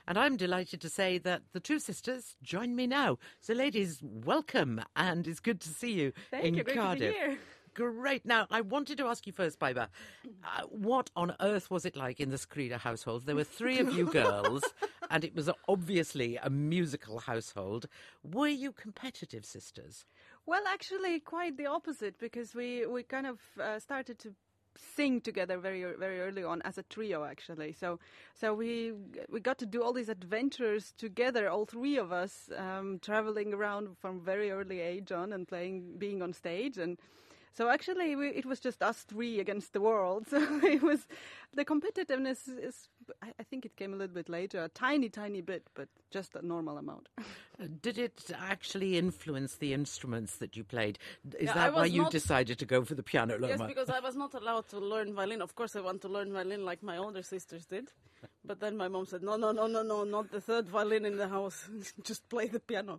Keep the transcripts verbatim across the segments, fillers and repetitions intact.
And I'm delighted to say that the two sisters join me now. So, ladies, welcome, and it's good to see you Thank in you. Great Cardiff. to be here. Great. Now, I wanted to ask you first, Baiba, uh, what on earth was it like in the Skrida household? There were three of you girls, and it was obviously a musical household. Were you competitive sisters? Well, actually, quite the opposite, because we, we kind of uh, started to sing together very very early on as a trio, actually. So so we we got to do all these adventures together, all three of us, um, traveling around from very early age on and playing, being on stage. And so actually we, it was just us three against the world. So it was, the competitiveness is, I, I think it came a little bit later, a tiny, tiny bit, but just a normal amount. Did it actually influence the instruments that you played? Is Yeah, that why you not, decided to go for the piano, Loma? Yes, because I was not allowed to learn violin. Of course, I want to learn violin like my older sisters did. But then my mom said, no, no, no, no, no, not the third violin in the house. Just play the piano.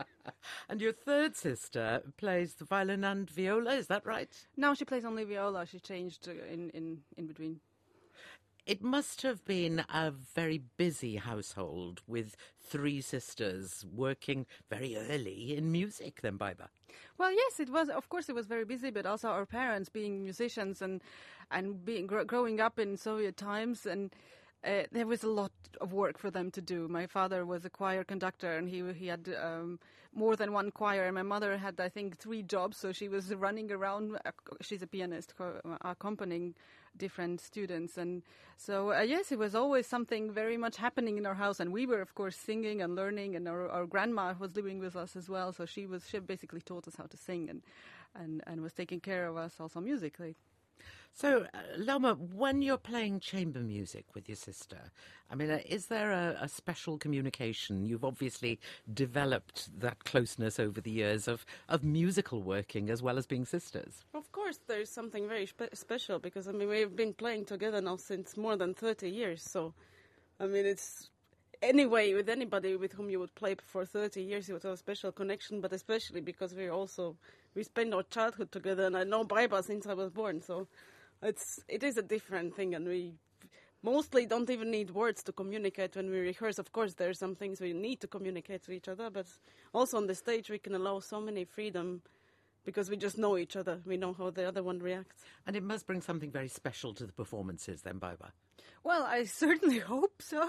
And your third sister plays the violin and viola, is that right? No, she plays only viola. She changed in, in, in between. It must have been a very busy household with three sisters working very early in music then, Baiba. Well, yes, it was. Of course, it was very busy, but also our parents being musicians and and being gr- growing up in Soviet times, and uh, there was a lot of work for them to do. My father was a choir conductor, and he he had um, more than one choir. And my mother had, I think, three jobs, so she was running around. Uh, she's a pianist, co- accompanying different students, and so uh, yes, it was always something very much happening in our house. And we were, of course, singing and learning. And our, our grandma was living with us as well, so she was she basically taught us how to sing and and and was taking care of us also musically. So, uh, Loma, when you're playing chamber music with your sister, I mean, uh, is there a, a special communication? You've obviously developed that closeness over the years of, of musical working as well as being sisters. Of course, there's something very spe- special because, I mean, we've been playing together now since more than thirty years. So, I mean, it's anyway with anybody with whom you would play for thirty years, you would have a special connection, but especially because we're also, we spend our childhood together, and I know Baiba since I was born, so it's it is a different thing, and we mostly don't even need words to communicate when we rehearse. Of course, there are some things we need to communicate to each other, but also on the stage we can allow so many freedom because we just know each other. We know how the other one reacts. And it must bring something very special to the performances then, Baiba. Well, I certainly hope so.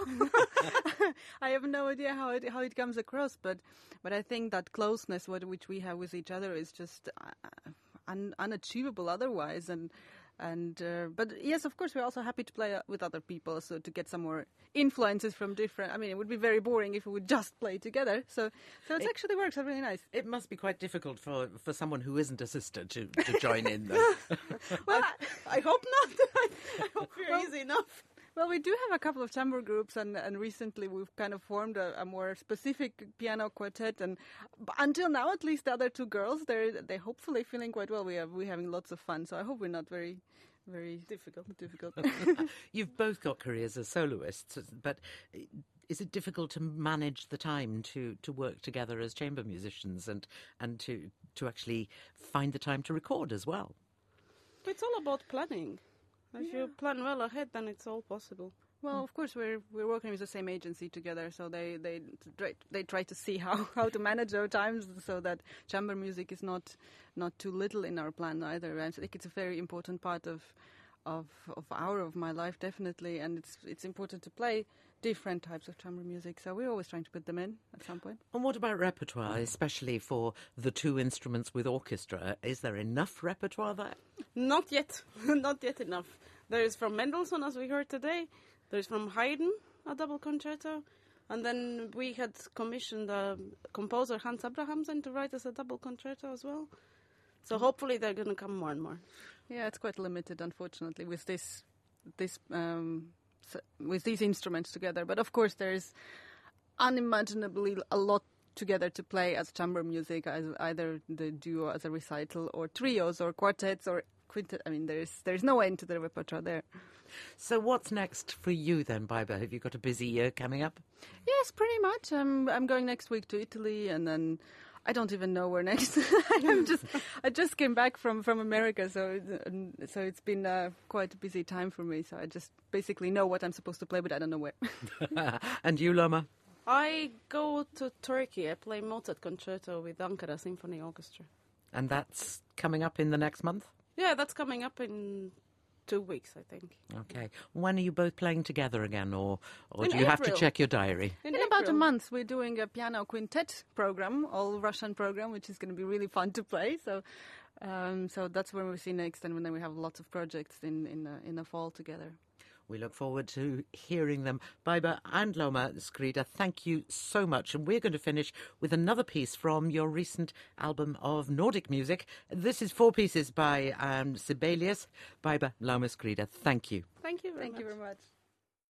I have no idea how it how it comes across, but but I think that closeness what, which we have with each other is just uh, un, unachievable otherwise. And and uh, but yes, of course, we're also happy to play with other people, so to get some more influences from different. I mean, it would be very boring if we would just play together. So so it, it actually works out really nice. It must be quite difficult for, for someone who isn't a sister to, to join in, though. Well, I, I hope not. I hope you're well, easy enough. Well, we do have a couple of chamber groups, and, and recently we've kind of formed a, a more specific piano quartet. And until now, at least the other two girls, they're they hopefully feeling quite well. We have we're having lots of fun, so I hope we're not very, very difficult. Difficult. You've both got careers as soloists, but is it difficult to manage the time to, to work together as chamber musicians and and to to actually find the time to record as well? It's all about planning. If yeah. you plan well ahead, then it's all possible. Well, of course, we're we're working with the same agency together, so they they try, they try to see how, how to manage our times so that chamber music is not not too little in our plan either. I think it's a very important part of of of our of my life, definitely, and it's it's important to play different types of chamber music. So we're always trying to put them in at some point. And what about repertoire, especially for the two instruments with orchestra? Is there enough repertoire there? Not yet, not yet enough. There is from Mendelssohn, as we heard today. There's from Haydn, a double concerto. And then we had commissioned a composer, Hans Abrahamsen, to write us a double concerto as well. So hopefully they're going to come more and more. Yeah, it's quite limited, unfortunately, with this this um, with these instruments together. But of course, there's unimaginably a lot together to play as chamber music, as either the duo as a recital, or trios, or quartets, or quintet. I mean, there's there's no end to the repertoire there. So what's next for you then, Baiba? Have you got a busy year coming up? Yes, pretty much. I'm I'm going next week to Italy, and then I don't even know where next. I'm just, I just came back from, from America, so it- so it's been uh, quite a busy time for me. So I just basically know what I'm supposed to play, but I don't know where. And you, Loma? I go to Turkey. I play Mozart concerto with Ankara Symphony Orchestra. And that's coming up in the next month? Yeah, that's coming up in two weeks, I think. Okay. When are you both playing together again, or, or In do you have to April. check your diary? In about a month, we're doing a piano quintet program, all Russian program, which is going to be really fun to play. So, um, so that's when we see next, and then we have lots of projects in in the, in the fall together. We look forward to hearing them. Baiba and Loma Skrida, thank you so much. And we're going to finish with another piece from your recent album of Nordic music. This is four pieces by um, Sibelius. Baiba, Loma Skrida, thank you. Thank you very Thank much. you very much.